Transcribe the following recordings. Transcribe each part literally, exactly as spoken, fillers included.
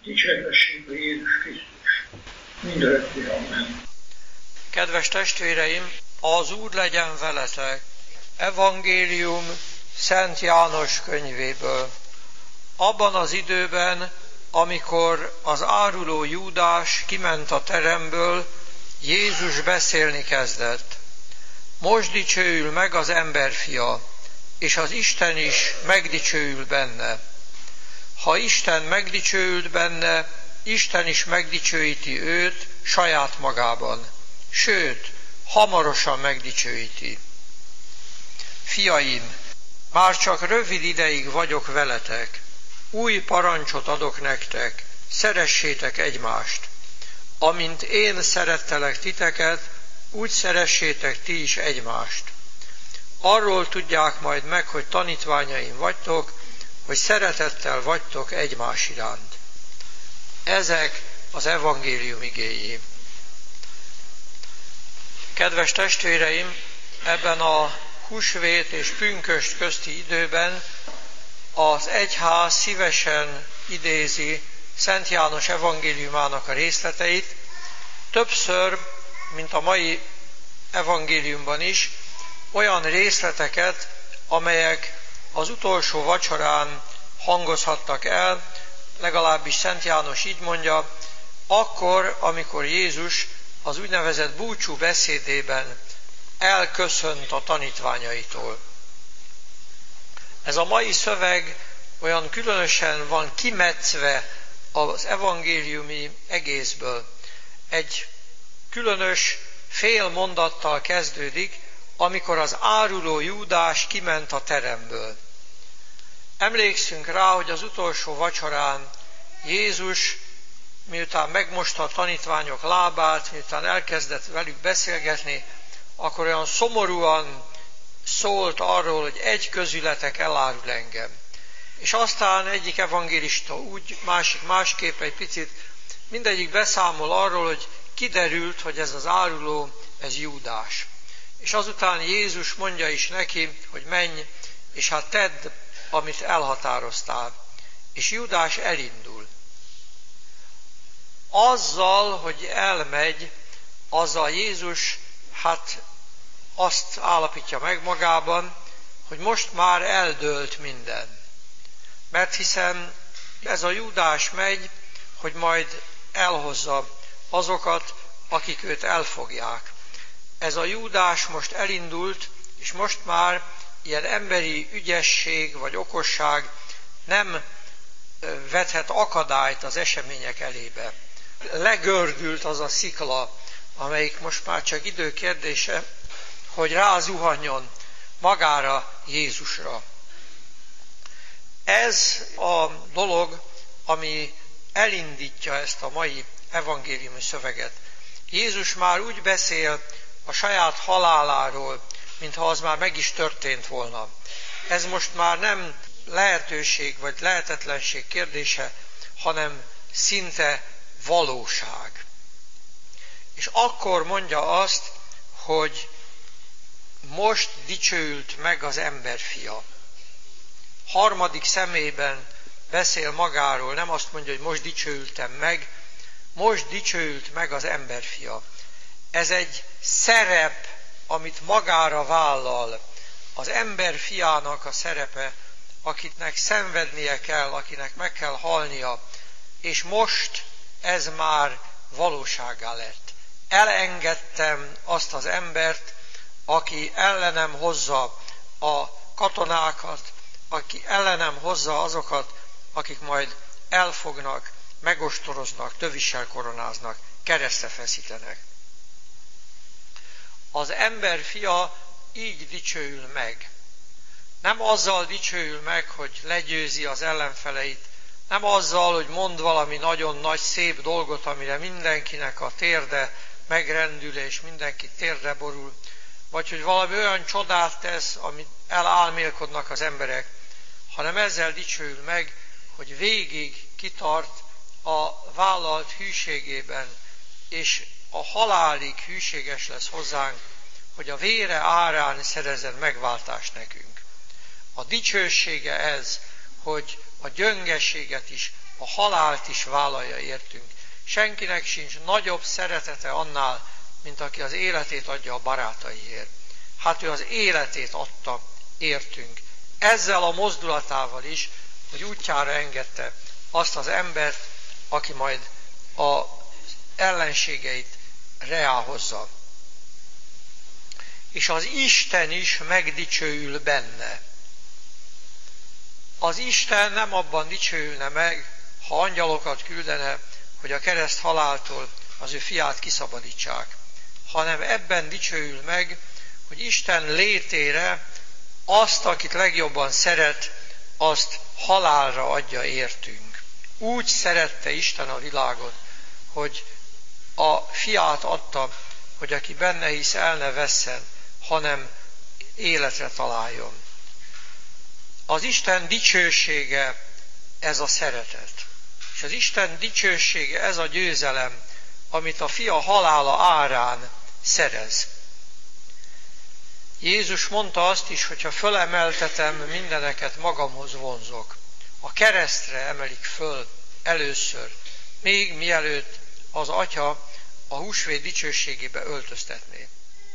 Dicsértessék Jézus Krisztus. Mindörökké, amen. Kedves testvéreim, az Úr legyen veletek. Evangélium Szent János könyvéből. Abban az időben, amikor az áruló Júdás kiment a teremből, Jézus beszélni kezdett. Most dicsőül meg az emberfia, és az Isten is megdicsőül benne. Ha Isten megdicsőült benne, Isten is megdicsőíti őt saját magában. Sőt, hamarosan megdicsőíti. Fiaim, már csak rövid ideig vagyok veletek. Új parancsot adok nektek, szeressétek egymást. Amint én szerettelek titeket, úgy szeressétek ti is egymást. Arról tudják majd meg, hogy tanítványaim vagytok, hogy szeretettel vagytok egymás iránt. Ezek az evangélium igéi. Kedves testvéreim, ebben a húsvét és pünkösd közti időben az egyház szívesen idézi Szent János evangéliumának a részleteit, többször, mint a mai evangéliumban is, olyan részleteket, amelyek az utolsó vacsorán hangozhattak el, legalábbis Szent János így mondja, akkor, amikor Jézus az úgynevezett búcsú beszédében elköszönt a tanítványaitól. Ez a mai szöveg olyan különösen van kimetszve az evangéliumi egészből. Egy különös fél mondattal kezdődik, amikor az áruló Júdás kiment a teremből. Emlékszünk rá, hogy az utolsó vacsorán Jézus, miután megmosta a tanítványok lábát, miután elkezdett velük beszélgetni, akkor olyan szomorúan szólt arról, hogy egy közületek elárul engem. És aztán egyik evangélista úgy, másik másképp egy picit, mindegyik beszámol arról, hogy kiderült, hogy ez az áruló, ez Júdás. És azután Jézus mondja is neki, hogy menj, és hát tedd, amit elhatároztál. És Júdás elindul. Azzal, hogy elmegy, azzal Jézus hát azt állapítja meg magában, hogy most már eldőlt minden. Mert hiszen ez a Júdás megy, hogy majd elhozza azokat, akik őt elfogják. Ez a Júdás most elindult, és most már ilyen emberi ügyesség vagy okosság nem vethet akadályt az események elébe. Legördült az a szikla, amelyik most már csak idő kérdése, hogy rázuhanjon magára, Jézusra. Ez a dolog, ami elindítja ezt a mai evangéliumi szöveget. Jézus már úgy beszél a saját haláláról, mintha az már meg is történt volna. Ez most már nem lehetőség vagy lehetetlenség kérdése, hanem szinte valóság. És akkor mondja azt, hogy most dicsőült meg az emberfia. Harmadik személyben beszél magáról, nem azt mondja, hogy most dicsőültem meg, most dicsőült meg az emberfia. Ez egy szerep, amit magára vállal. Az emberfiának a szerepe, akitnek szenvednie kell, akinek meg kell halnia, és most ez már valóságá lett. Elengedtem azt az embert, aki ellenem hozza a katonákat, aki ellenem hozza azokat, akik majd elfognak, megostoroznak, tövissel koronáznak, keresztre feszítenek. Az ember fia így dicsőül meg. Nem azzal dicsőül meg, hogy legyőzi az ellenfeleit, nem azzal, hogy mond valami nagyon nagy, szép dolgot, amire mindenkinek a térde megrendül, és mindenki térdre borul, vagy hogy valami olyan csodát tesz, amit elálmélkodnak az emberek, hanem ezzel dicsőül meg, hogy végig kitart a vállalt hűségében, és a halálig hűséges lesz hozzánk, hogy a vére árán szerezzen megváltást nekünk. A dicsősége ez, hogy a gyöngeséget is a halált is vállalja értünk. Senkinek sincs nagyobb szeretete annál, mint aki az életét adja a barátaiért. Hát ő az életét adta értünk. Ezzel a mozdulatával is, hogy útjára engedte azt az embert, aki majd az ellenségeit reáhozza. És az Isten is megdicsőül benne. Az Isten nem abban dicsőülne meg, ha angyalokat küldene, hogy a kereszt haláltól az ő fiát kiszabadítsák, hanem ebben dicsőül meg, hogy Isten létére azt, akit legjobban szeret, azt halálra adja értünk. Úgy szerette Isten a világot, hogy a fiát adta, hogy aki benne hisz, el ne vesszen, hanem életre találjon. Az Isten dicsősége ez a szeretet. És az Isten dicsősége ez a győzelem, amit a fia halála árán szerez. Jézus mondta azt is, hogy ha fölemeltetem, mindeneket magamhoz vonzok. A keresztre emelik föl először, még mielőtt az Atya a húsvét dicsőségébe öltöztetné.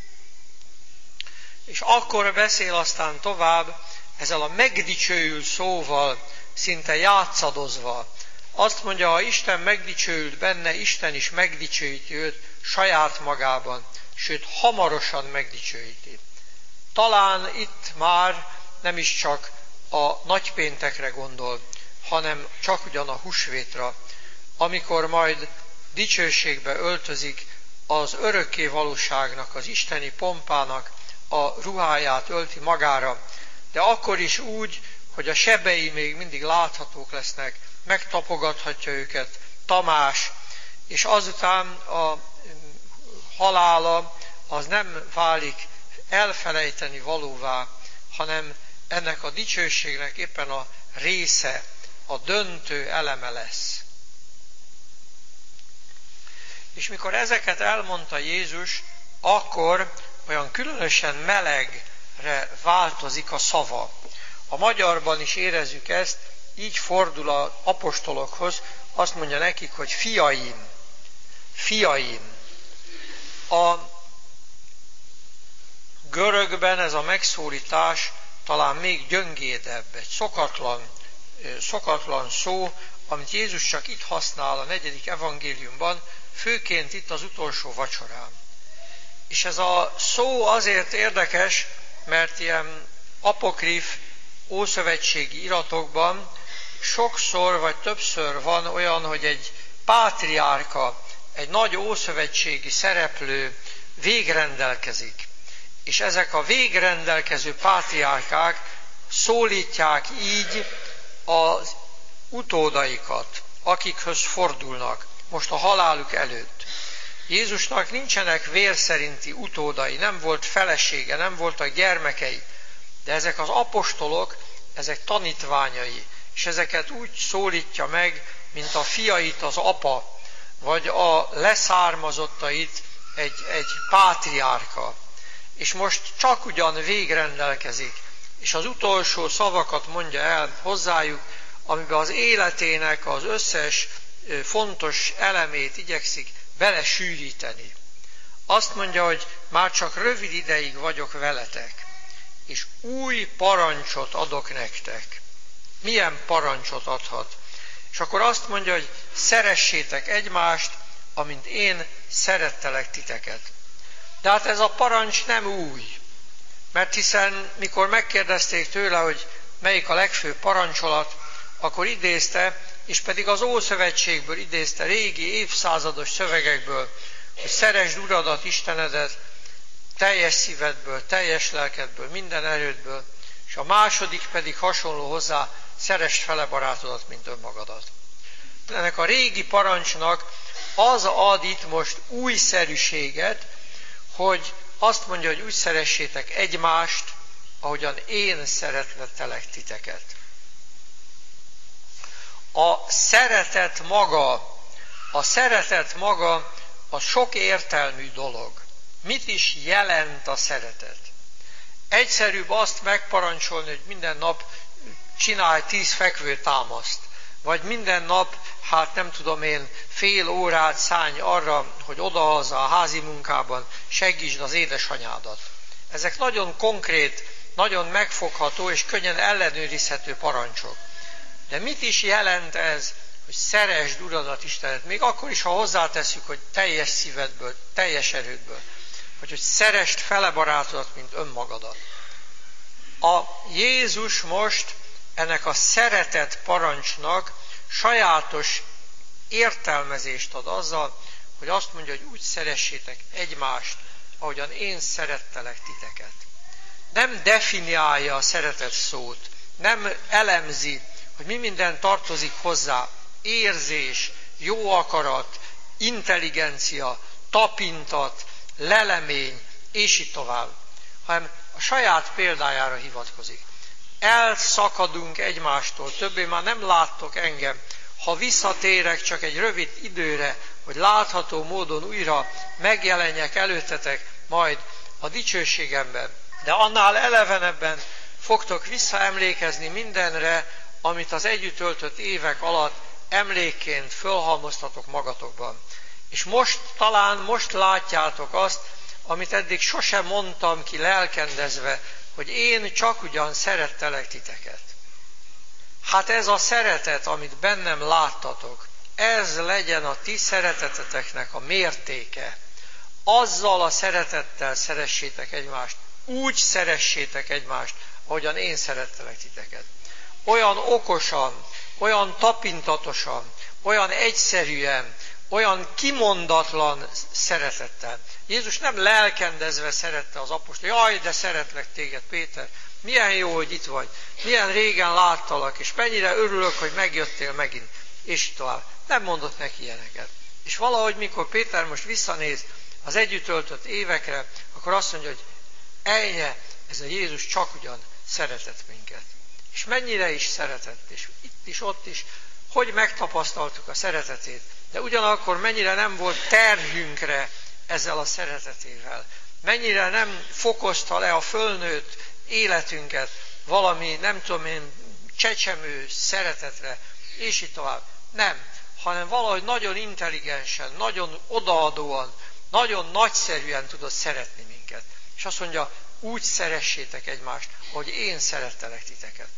És akkor beszél aztán tovább, ezzel a megdicsőül szóval, szinte játszadozva. Azt mondja, ha Isten megdicsőült benne, Isten is megdicsőíti őt saját magában, sőt, hamarosan megdicsőíti. Talán itt már nem is csak a nagypéntekre gondol, hanem csak ugyan a húsvétra, amikor majd dicsőségbe öltözik, az örökké valóságnak, az isteni pompának a ruháját ölti magára, de akkor is úgy, hogy a sebei még mindig láthatók lesznek, megtapogathatja őket Tamás, és azután a halála az nem válik elfelejteni valóvá, hanem ennek a dicsőségnek éppen a része, a döntő eleme lesz. És mikor ezeket elmondta Jézus, akkor olyan különösen melegre változik a szava. A magyarban is érezzük ezt, így fordul az apostolokhoz, azt mondja nekik, hogy fiaim, fiaim. A görögben ez a megszólítás talán még gyöngédebb, egy szokatlan, szokatlan szó, amit Jézus csak itt használ a negyedik evangéliumban, főként itt az utolsó vacsorán. És ez a szó azért érdekes, mert ilyen apokrif ószövetségi iratokban sokszor vagy többször van olyan, hogy egy pátriárka, egy nagy ószövetségi szereplő végrendelkezik. És ezek a végrendelkező pátriárkák szólítják így az utódaikat, akikhöz fordulnak most a haláluk előtt. Jézusnak nincsenek vérszerinti utódai, nem volt felesége, nem voltak gyermekei, de ezek az apostolok, ezek tanítványai, és ezeket úgy szólítja meg, mint a fiait az apa, vagy a leszármazottait egy, egy pátriárka. És most csak ugyan végrendelkezik, és az utolsó szavakat mondja el hozzájuk, amiben az életének az összes fontos elemét igyekszik belesűríteni. Azt mondja, hogy már csak rövid ideig vagyok veletek, és új parancsot adok nektek. Milyen parancsot adhat? És akkor azt mondja, hogy szeressétek egymást, amint én szerettelek titeket. De hát ez a parancs nem új, mert hiszen mikor megkérdezték tőle, hogy melyik a legfőbb parancsolat, akkor idézte, és pedig az Ószövetségből idézte, régi évszázados szövegekből, hogy szeresd Uradat, Istenedet, teljes szívedből, teljes lelkedből, minden erődből, és a második pedig hasonló hozzá, szeresd fele barátodat, mint önmagadat. Ennek a régi parancsnak az ad itt most újszerűséget, hogy azt mondja, hogy úgy szeressétek egymást, ahogyan én szeretlettelek titeket. A szeretet maga, a szeretet maga a sok értelmű dolog. Mit is jelent a szeretet? Egyszerűbb azt megparancsolni, hogy minden nap csinálj tíz fekvőtámaszt, Vagy minden nap, hát nem tudom én, fél órát szállj arra, hogy odahaza a házi munkában segítsd az édesanyádat. Ezek nagyon konkrét, nagyon megfogható és könnyen ellenőrizhető parancsok. De mit is jelent ez, hogy szeresd Uradat, Istenet? Még akkor is, ha hozzáteszünk, hogy teljes szívedből, teljes erődből. Vagy hogy szeresd fele barátodat, mint önmagadat. A Jézus most ennek a szeretet parancsnak sajátos értelmezést ad azzal, hogy azt mondja, hogy úgy szeressétek egymást, ahogyan én szerettelek titeket. Nem definiálja a szeretet szót, nem elemzi, hogy mi minden tartozik hozzá, érzés, jó akarat, intelligencia, tapintat, lelemény, és így tovább, hanem a saját példájára hivatkozik. Elszakadunk egymástól, többé már nem láttok engem. Ha visszatérek csak egy rövid időre, hogy látható módon újra megjelenjek előttetek majd a dicsőségemben. De annál elevenebben fogtok visszaemlékezni mindenre, amit az együtt töltött évek alatt emlékként fölhalmoztatok magatokban. És most talán most látjátok azt, amit eddig sosem mondtam ki lelkendezve, hogy én csak ugyan szerettelek titeket. Hát ez a szeretet, amit bennem láttatok, ez legyen a ti szereteteteknek a mértéke. Azzal a szeretettel szeressétek egymást, úgy szeressétek egymást, ahogyan én szerettelek titeket. Olyan okosan, olyan tapintatosan, olyan egyszerűen, olyan kimondatlan szeretettel. Jézus nem lelkendezve szerette az apostol. Jaj, de szeretlek téged, Péter. Milyen jó, hogy itt vagy. Milyen régen láttalak, és mennyire örülök, hogy megjöttél megint. És tovább. Nem mondott neki ilyeneket. És valahogy, mikor Péter most visszanéz az együtt töltött évekre, akkor azt mondja, hogy ejnye, ez a Jézus csak ugyan szeretett minket. És mennyire is szeretett, és itt is, ott is, hogy megtapasztaltuk a szeretetét, de ugyanakkor mennyire nem volt terhünkre ezzel a szeretetével. Mennyire nem fokozta le a fölnőtt életünket valami, nem tudom én, csecsemő szeretetre, és így tovább. Nem, hanem valahogy nagyon intelligensen, nagyon odaadóan, nagyon nagyszerűen tudod szeretni minket. És azt mondja, úgy szeressétek egymást, hogy én szerettelek titeket.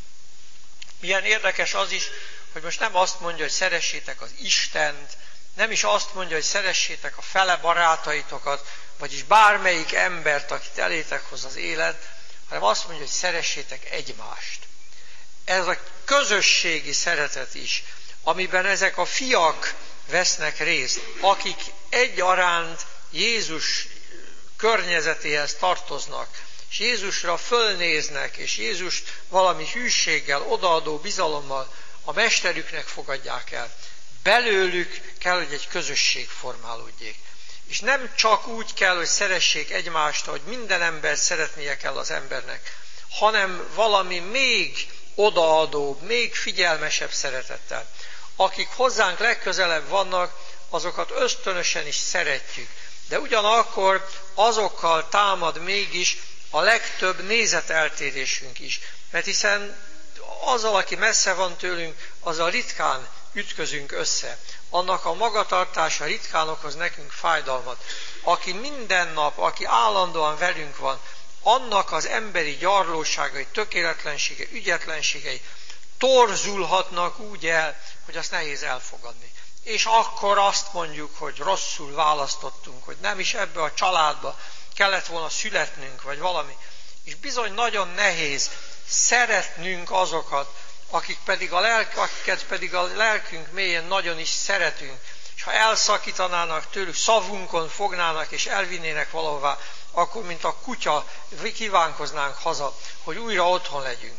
Milyen érdekes az is, hogy most nem azt mondja, hogy szeressétek az Istent, nem is azt mondja, hogy szeressétek a fele barátaitokat, vagyis bármelyik embert, akit elétek hoz az élet, hanem azt mondja, hogy szeressétek egymást. Ez a közösségi szeretet is, amiben ezek a fiak vesznek részt, akik egyaránt Jézus környezetéhez tartoznak, és Jézusra fölnéznek, és Jézust valami hűséggel, odaadó bizalommal a mesterüknek fogadják el. Belőlük kell, hogy egy közösség formálódjék. És nem csak úgy kell, hogy szeressék egymást, hogy minden ember szeretnie kell az embernek, hanem valami még odaadóbb, még figyelmesebb szeretettel. Akik hozzánk legközelebb vannak, azokat ösztönösen is szeretjük. De ugyanakkor azokkal támad mégis a legtöbb nézeteltérésünk is. Mert hiszen azzal, aki messze van tőlünk, azzal ritkán ütközünk össze. Annak a magatartása ritkán okoz nekünk fájdalmat. Aki minden nap, aki állandóan velünk van, annak az emberi gyarlóságai, tökéletlensége, ügyetlenségei torzulhatnak úgy el, hogy azt nehéz elfogadni. És akkor azt mondjuk, hogy rosszul választottunk, hogy nem is ebbe a családba kellett volna születnünk, vagy valami. És bizony nagyon nehéz szeretnünk azokat, akik pedig a lelk, akiket pedig a lelkünk mélyén nagyon is szeretünk. És ha elszakítanának tőlük, szavunkon fognának és elvinnének valahová, akkor mint a kutya kívánkoznánk haza, hogy újra otthon legyünk.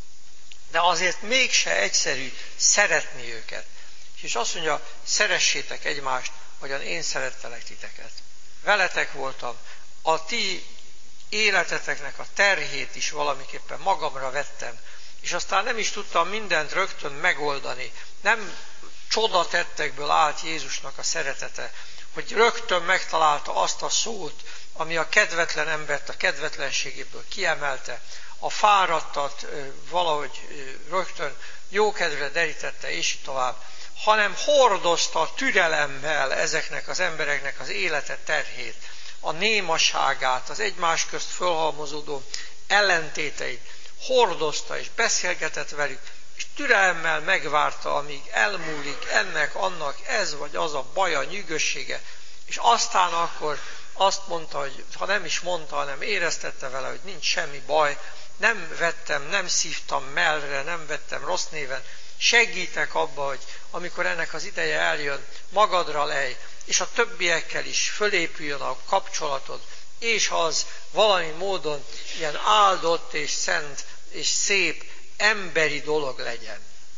De azért mégse egyszerű szeretni őket. És azt mondja, szeressétek egymást, ahogyan én szerettelek titeket. Veletek voltam, a ti életeteknek a terhét is valamiképpen magamra vettem, és aztán nem is tudtam mindent rögtön megoldani. Nem csodatettekből állt Jézusnak a szeretete, hogy rögtön megtalálta azt a szót, ami a kedvetlen embert a kedvetlenségéből kiemelte, a fáradtat valahogy rögtön jókedvre derítette, és így tovább, hanem hordozta türelemmel ezeknek az embereknek az élete terhét, a némaságát, az egymás közt fölhalmozódó ellentéteit, hordozta és beszélgetett velük, és türelemmel megvárta, amíg elmúlik ennek, annak ez vagy az a baja, nyűgössége, és aztán akkor azt mondta, hogy ha nem is mondta, hanem éreztette vele, hogy nincs semmi baj, nem vettem, nem szívtam mellre, nem vettem rossz néven, segítek abba, hogy amikor ennek az ideje eljön, magadra lej, és a többiekkel is fölépüljön a kapcsolatod, és az valami módon ilyen áldott és szent és szép emberi dolog legyen.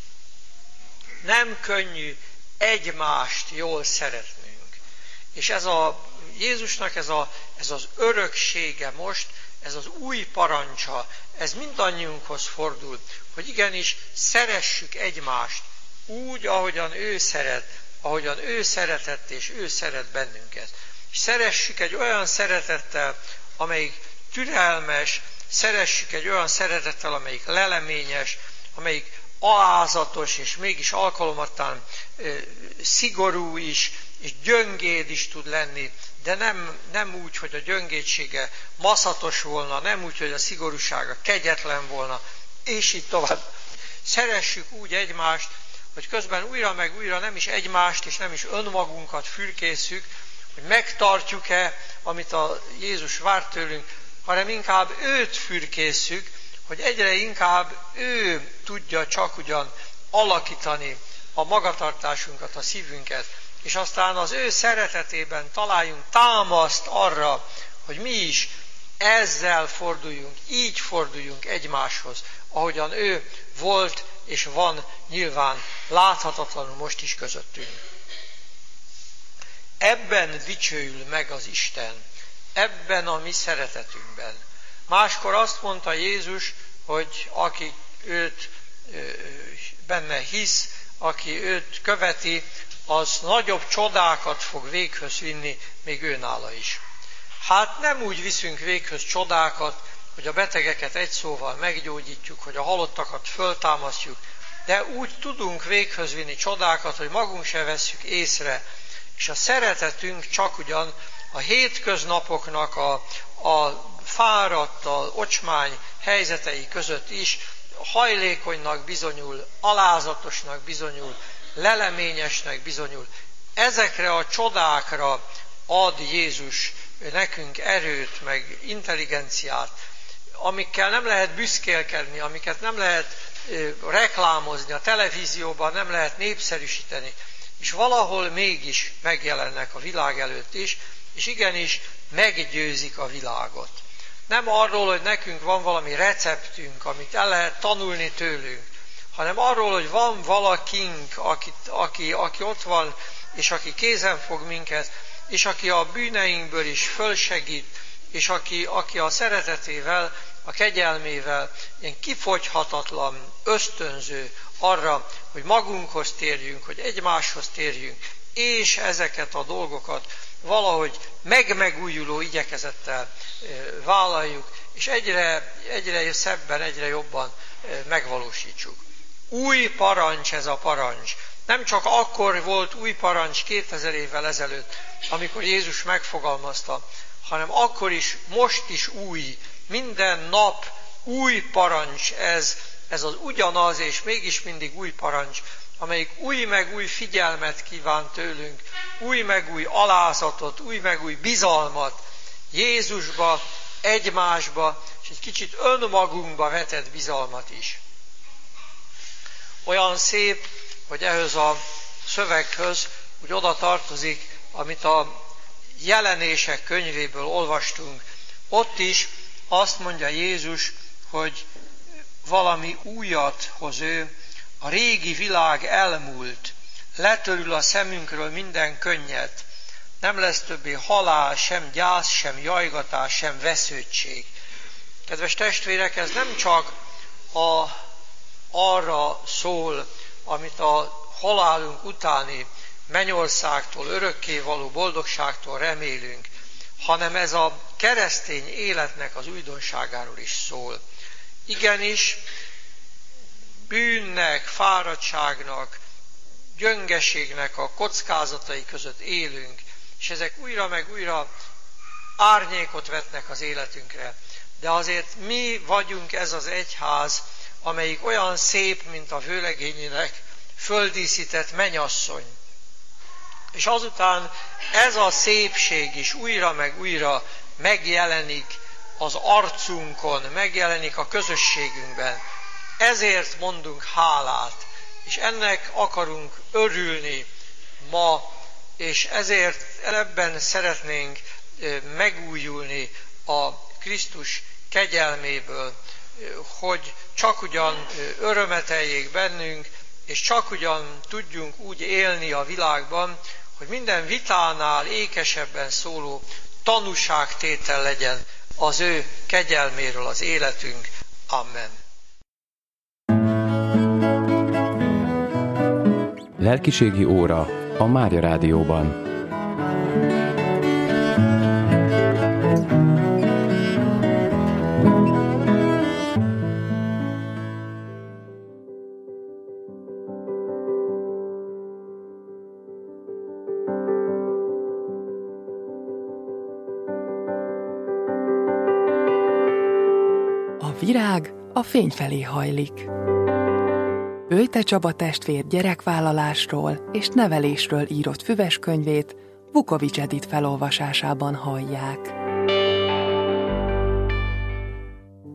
Nem könnyű egymást jól szeretnünk. És ez a Jézusnak ez, a, ez az öröksége most, ez az új parancsa, ez mindannyiunkhoz fordul, hogy igenis szeressük egymást úgy, ahogyan ő szeret, ahogyan ő szeretett, és ő szeret bennünket. És szeressük egy olyan szeretettel, amelyik türelmes, szeressük egy olyan szeretettel, amelyik leleményes, amelyik alázatos, és mégis alkalomattán e, szigorú is, és gyöngéd is tud lenni, de nem, nem úgy, hogy a gyöngédsége maszatos volna, nem úgy, hogy a szigorúsága kegyetlen volna, és így tovább. Szeressük úgy egymást, hogy közben újra meg újra nem is egymást, és nem is önmagunkat fürkészük, hogy megtartjuk-e, amit a Jézus vár tőlünk, hanem inkább őt fürkészük, hogy egyre inkább ő tudja csak ugyan alakítani a magatartásunkat, a szívünket, és aztán az ő szeretetében találjunk támaszt arra, hogy mi is ezzel forduljunk, így forduljunk egymáshoz, ahogyan ő volt és van nyilván láthatatlanul most is közöttünk. Ebben dicsőül meg az Isten, ebben a mi szeretetünkben. Máskor azt mondta Jézus, hogy aki őt benne hisz, aki őt követi, az nagyobb csodákat fog véghöz vinni, még őnála is. Hát nem úgy viszünk véghöz csodákat, hogy a betegeket egy szóval meggyógyítjuk, hogy a halottakat föltámasztjuk, de úgy tudunk véghöz vinni csodákat, hogy magunk se vesszük észre, és a szeretetünk csak ugyan a hétköznapoknak a, a fáradt, a ocsmány helyzetei között is hajlékonynak bizonyul, alázatosnak bizonyul, leleményesnek bizonyul. Ezekre a csodákra ad Jézus nekünk erőt, meg intelligenciát, amikkel nem lehet büszkélkedni, amiket nem lehet reklámozni, a televízióban nem lehet népszerűsíteni, és valahol mégis megjelennek a világ előtt is, és igenis meggyőzik a világot. Nem arról, hogy nekünk van valami receptünk, amit el lehet tanulni tőlünk, hanem arról, hogy van valakink, aki, aki, aki ott van, és aki kézen fog minket, és aki a bűneinkből is fölsegít, és aki, aki a szeretetével, a kegyelmével ilyen kifogyhatatlan ösztönző arra, hogy magunkhoz térjünk, hogy egymáshoz térjünk, és ezeket a dolgokat valahogy megmegújuló igyekezettel vállaljuk, és egyre, egyre szebben, egyre jobban megvalósítsuk. Új parancs ez a parancs. Nem csak akkor volt új parancs kétezer évvel ezelőtt, amikor Jézus megfogalmazta, hanem akkor is, most is új, minden nap új parancs ez, ez az ugyanaz, és mégis mindig új parancs, amelyik új meg új figyelmet kíván tőlünk, új meg új alázatot, új meg új bizalmat Jézusba, egymásba, és egy kicsit önmagunkba vetett bizalmat is. Olyan szép, hogy ehhez a szöveghöz úgy oda tartozik, amit a Jelenések könyvéből olvastunk. Ott is azt mondja Jézus, hogy valami újat hoz ő, a régi világ elmúlt, letörül a szemünkről minden könnyet, nem lesz többé halál, sem gyász, sem jajgatás, sem vesződtség. Kedves testvérek, ez nem csak a, arra szól, amit a halálunk utáni mennyországtól, örökkévaló boldogságtól remélünk, hanem ez a keresztény életnek az újdonságáról is szól. Igenis, bűnnek, fáradtságnak, gyöngeségnek a kockázatai között élünk, és ezek újra meg újra árnyékot vetnek az életünkre. De azért mi vagyunk ez az egyház, amelyik olyan szép, mint a vőlegényének földíszített mennyasszony. És azután ez a szépség is újra meg újra megjelenik az arcunkon, megjelenik a közösségünkben. Ezért mondunk hálát, és ennek akarunk örülni ma, és ezért ebben szeretnénk megújulni a Krisztus kegyelméből, hogy csak ugyan örömeteljék bennünk, és csak ugyan tudjunk úgy élni a világban, hogy minden vitánál ékesebben szóló tanúságtétel legyen az ő kegyelméről az életünk. Amen. Lelkiségi óra a Mária Rádióban. A virág a fény felé hajlik. Böjte Csaba testvér gyerekvállalásról és nevelésről írott füves könyvét Vukovics Edit felolvasásában hallják.